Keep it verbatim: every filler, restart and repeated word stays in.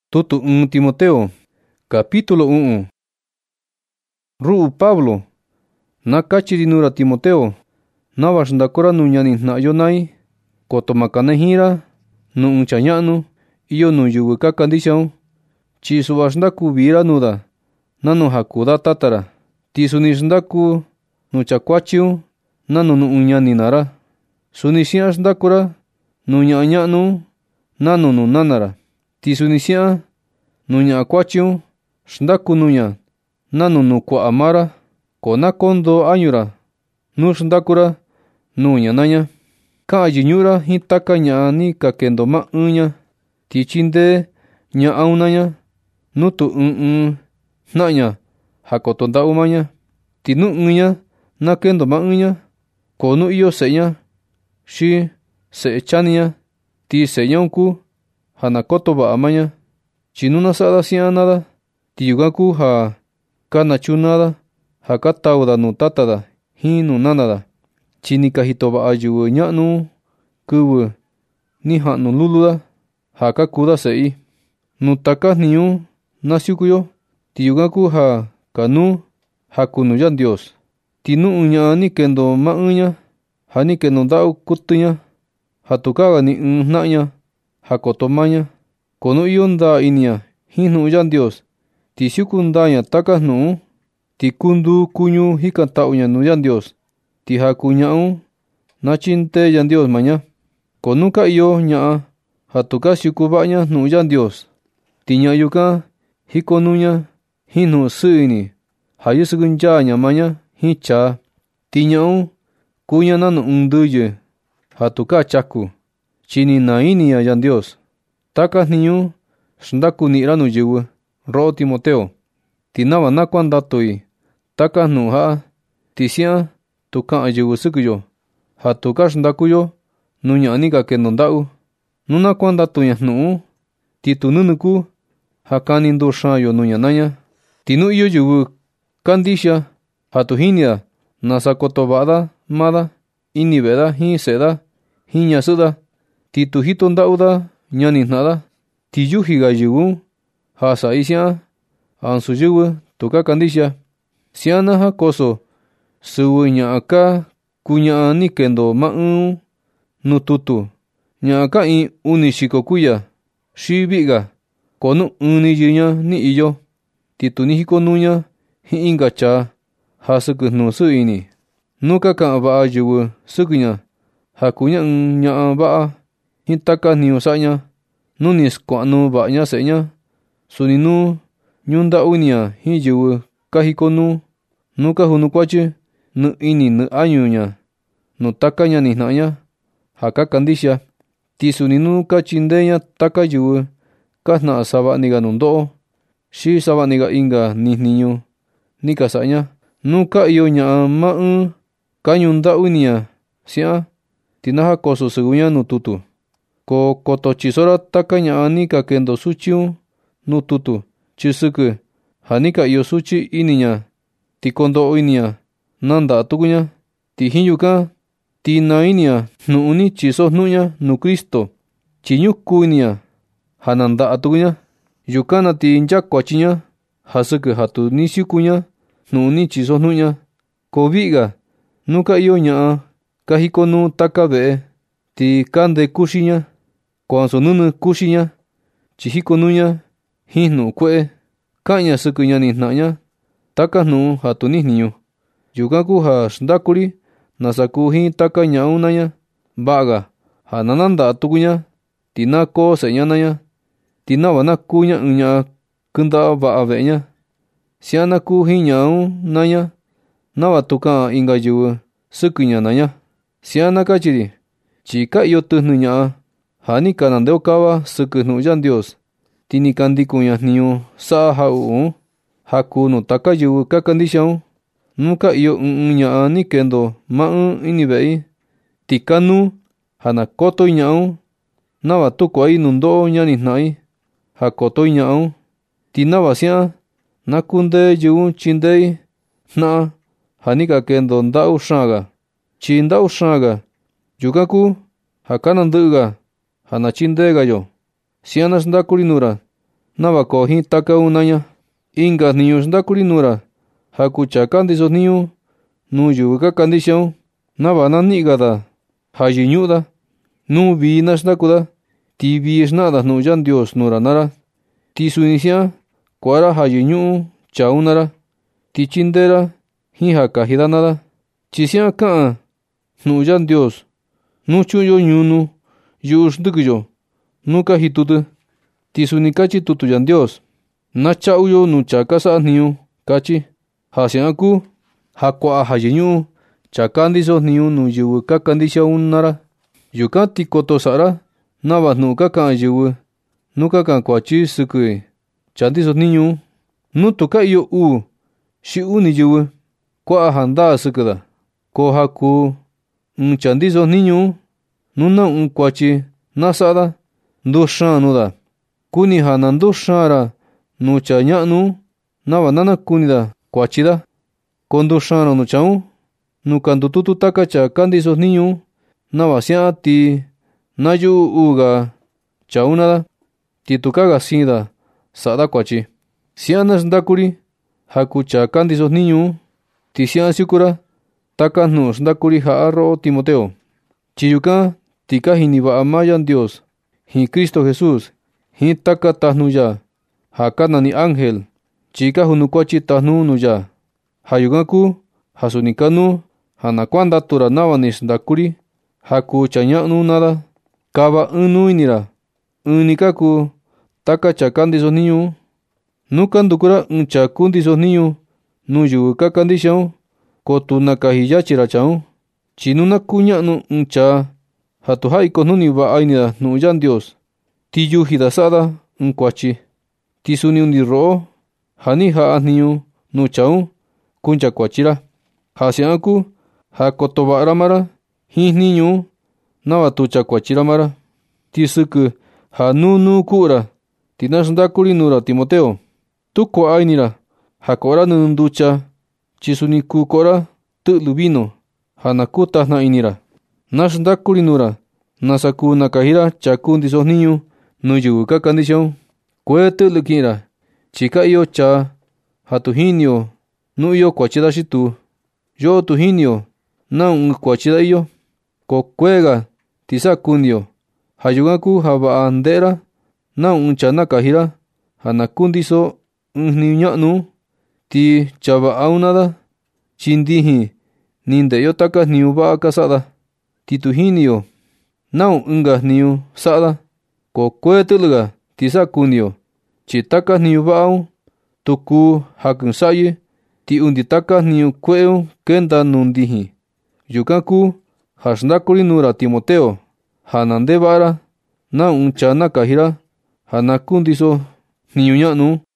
Tutu ɨɨn Timoteo, capítulo u'un. Ru'u Pablo, nakatyi ri nuu ra Timoteo nava xndaku ra nuu ñani jna'ayo naa i, koto ma kanejiin ra nuu ɨɨn cha ña'nu iyo nuu yɨvɨ ka kandixia un. Tyi su'va xndaku vii ra nuu da nanu ja kuu da tata ra. Ti suni xndaku nuu cha kuatyi un nanu nuu ɨɨn ñani naa ra. Suni sia'an xndaku ra nuu ña'a ña'nu un nanu nuu nana ra. Ti suni sia'an nuu ña'a kuatyi un xndaku nuu ña nanu nuu kua'a maa ra. Ko na koo ndoo añu ra nu xndaku ra nuu ña naa ña. Ka'an yɨñu'un ra jin taka ña'a ni ka kendo maa ɨɨn ña, ti tyindee ña'a un naa ña nuu tu ɨɨn ɨɨn jna'a ña ja koto nda'u maa ña. Ti nu ɨɨn ña na kendo maa ɨɨn ña, ko nu iyo se'e ña xi se'e tyani ña, ti se'e ña un kuu ja na koto va'a maa ña. Tyi nu na sa'a da sia'an naa da, ti yukan kuu ja ka nachunaa da ja ka tau da nuu tata da jin nuu nana da. Tyi ni ka jito va'a yɨvɨ ña'nu un kɨvɨ ni ja'nu lulu da ja ka kuu da se'i. Nuu taka jniñu un nasiuku yo, ti yukan kuu ja kanuu ja kuu nuu Yandios. Ti nu ɨɨn ña'a ni kendo maa ɨɨn ña ja ni kendo nda'u kuɨtɨ ña ja tukaa ga ni ɨɨn jna'a ña ja koto maa ña. Ko nu iyo ndaa ini ña jin jnu'un Yandios, ti siuku ndaa ña taka jnu'un un, ti kunduu kuñu jikanta'u ña nuu Yandios, ti ja kuu ña'a un na tyindee Yandios maa ña. Ko nu ka iyo ña'a ja tu ka siuku va'a ña jnu'un Yandios, ti ña'a yukan jikonuu ña jin jnu'un sɨɨ ini ja yɨsɨkɨ nyaa ña maa ña jin tyaa. Ti ña'a un kuu ña nanu ɨɨn ndɨyɨ ja tukaa tyaku, tyi ni naa ini ña Yandios. Taka jniñu xndaku ni'i ra nuu yɨvɨ, ro'o Timoteo, ti nava na kuandatu i taka jnu'un ja'a, ti sia'an tu ka'an yɨvɨ sɨkɨ yo ja tu ka xndaku yo nuu ña'a ni ka kendo nda'u. Nu na kuandatu ña jnu'un un, ti tu nɨnɨ kuu ja kani nduxaan yo nuu ña naa ña. Ti nu iyo yɨvɨ kandixia ja tu jini da nasa koto va'a da maa da ini ve'e da jin se'e da jin ñasɨ'ɨ da, ti tu jito nda'u da ñani jna'a da, ti yuji ga yɨvɨ un ja sa'i sia'an ansu yɨvɨ tu ka kandixia. Sia'an na jakoso sɨvɨ ña'a ka kuu ña'a ni kendo maa ɨɨn un nuu tutu, ña'a ka iin uni xiko kuiya xi vi'ga. Ko nu ɨɨn ni yɨɨ ña ni iyo, ti tu ni jikonuu ña jin inka tyaa ja sɨkɨ jnu'un sɨɨ ini. Nu ka ka'an va'a yɨvɨ sɨkɨ ña ja kuu ña ɨɨn ña'a va'a jin taka jniñu sa'a ña, nu ni skua'nu va'a ña se'e ña, suni nu ñunda'u ini ña jin yɨvɨ ka jikonuu, nu ka junukuatyi nɨ ini nɨ añu ña nuu taka ñani jna'a ña ja ka kandixia. Ti suni nu ka tyindee ña taka yɨvɨ ka jna'a sava'a ni ga nundo'o, xi sava'a ni ga inka ni jniñu ni ka sa'a ña. Nu ka iyo ña'a maa ɨɨn ka ñunda'u ini ña sia'an, ti na jakoso sɨvɨ ña nuu tutu. Ko koto tyiso ra taka ña'a ni ka kendo sutyi un nuu tutu, tyi sɨkɨ ja ni ka iyo sutyi ini ña, ti kondo'o ini ña nanda'a tuku ña. Ti jin yukan ti naa ini ña jnu'un ni tyiso jnu'un ña nuu Cristo, tyi ñúkuu ini ña ja nanda'a tuku ña. Yukan na ti nchakuatyi ña ja sɨkɨ ja tu ni siuku ña jnu'un ni tyiso jnu'un ña. Ko vi'ga nu ka iyo ña'a ka jikonuu taka ve'e, ti kande kuxi ña, ko ansu nɨnɨ kuxi ña, tyi jikonuu ña jin jnu'un kue'e. Ka'an ña sɨkɨ ñani jna'a ña taka jnu'un ja tu ni jniñu. Yukan kuu ja xndaku ri nasa kuu jin taka ña'a un naa ña. Va'a ga ja na nanda'a tuku ña, ti na koo se'e ña naa ña, ti nava na kuu ña ɨɨn ña'a kɨnda'a va'a ve'e ña. Sia'an na kuu jin ña'a un naa ña, nava tu ka'an inka yɨvɨ sɨkɨ ña naa ña. Sia'an na katyi ri, tyi ka iyo tɨjnɨ ña'a ja ni ka nandeokava sɨkɨ jnu'un Yandios, ti ni ka ndikun ña jniñu sa'a jaku'u un ja kuu nuu taka yɨvɨ ka kandixia un. Nu ka iyo ɨɨn ɨɨn ña'a ni kendo maa ɨɨn ini ve'i, ti kanuu ja na kotoi ña'a un nava tu kua'i nundo'o ñani jna'a i ja kotoi ña'a un, ti nava sia'an na kundee yɨvɨ un tyindee i jna'a ja ni ka kendo nda'u xaan ga. Tyi nda'u xaan ga yukan kuu ja ka nandɨ'ɨ ga ja na tyindee ga yo. Sia'an na xndaku ri nuu ra nava koo jin taka una ña. Inka jniñu xndakuri nuura ja kutya kandiso jniñu nuu yɨvɨ ka kandixaun, nava na ni'ida ja yɨñu'uda. Nu vii na xndakuda, ti vii xna'a jnu'un Yandios nuura nara. Ti suni sia'a kua'ara ja yɨñu'u chaa un nara, ti tyindera jin ja kajida nada. Tyi sia'a ka'an jnu'un Yandios: nu chu'unyo ñunu yu'u xndɨkɨyo nu ka jitutɨ. Ti suni katyi tutu Yandios: na cha'uyo nuu chaa ka sa'a jniñu, katyi. Ja sia'a kuu ja kua'a ja yɨñu'u chaa ka ndiso jniñu nuu yɨvɨ ka kandixia un nara. Yukan ti koto sa'ara nava jnu'un ka ka'an yɨvɨ nu ka ka'an kuatyi sɨkɨ chaa ndiso jniñu un. Nu tu ka iyo uu xi uni yɨvɨ kua'a ja ndaa sɨkɨ da, ko ja kuu ɨɨn chaa ndiso jniñu un, nu naun kuatyi na sa'a da, nduxaan nuu da. Kuni ja na nduxaan‑ra nuu chaa ña'nu un, nava na nakuni da kuatyi da. Ko nduxaan‑ra nuu chaa un nuu ka ndututu taka chaa ka ndiso jniñu un, nava sia'a ti na yu'u uu‑ga chaa un nada, ti tukaa‑ga siin da sa'a da kuatyi. Sia'a na xndakuri ja kuu chaa ka ndiso jniñu un, ti sia'a siukura taka jnu'un xndakuri ja'a ro'o Timoteo. Tyi yukan ti ka jini va'a maa Yandios jin Cristo Jesús jin taka tajnu ya ja ka nani ángel, tyi ka junukuatyi tajnu un nuu ya. Ja yukan kuu ja suni kanuu ja na kuandatu‑ra nava ni xndakuri ja kuu chaa ña'nu un nada. Kava ɨɨn nuu ini‑ra ɨɨn‑ni ka kuu taka chaa ka ndiso jniñu un. Nu ka nduku‑ra ɨɨn chaa kundiso jniñu nuu yɨvɨ ka kandixia un, ko tu nakaji yachi‑ra chaa un. Tyi nu na kuña'nu ɨɨn chaa ja tu jaikojnuni va'a ini da jnu'un Yandios, ti yuji da sa'a da ɨɨn kuatyi. Ti suni undi ro'o ja ni ja'a jniñu nuu chaa un kuncha kuatyi‑ra. Ja sia'a kuu ja koto va'a‑ra maa ra jin jniñu un, nava tu cha kuatyi‑ra maa ra. Ti sɨkɨ ja nuu nuu ku'u‑ra, ti na xndakuri nuu‑ra Timoteo: tu kua'a ini‑ra ja ko'o‑ra nɨnɨ ndutya, tyi suni kuu ko'o‑ra tɨ'lɨ vino ja na kutajna ini‑ra. Na xndakuri nuu‑ra nasa kuu nakaji‑ra chaa kuu ndiso jniñu nuu yɨvɨ ka kandixia un. Kuee tɨ'lɨ ki'in‑ra, tyi ka iyo chaa ja tu jini‑yo nu iyo kuatyi da xi tuu. Yo'o tu jini‑yo nau ɨɨn kuatyi da iyo, ko kuee‑ga ti sa'a kuni‑yo. Ja yukan kuu ja va'a nde'e‑ra nau ɨɨn chaa nakaji‑ra ja na kundiso ɨɨn jniñu ña'nu un. Ti chaa va'a un nada, tyi ndijin ni nde'e‑yo taka jniñu va'a ka sa'a da. Ti tu jini‑yo nau ɨnga jniñu sa'a da, ko kuee tɨ'lɨ‑ga ti sa'a kuni‑yo. Tyi taka jniñu va'a un tu kuu jakɨn sa'yɨ, ti undi taka jniñu kue'e un kenda nuu ndijin. Yukan kuu ja xndakuri nuu‑ra Timoteo ja na ndeva'a‑ra nau ɨɨn chaa nakaji‑ra ja na kundiso jniñu ña'nu un.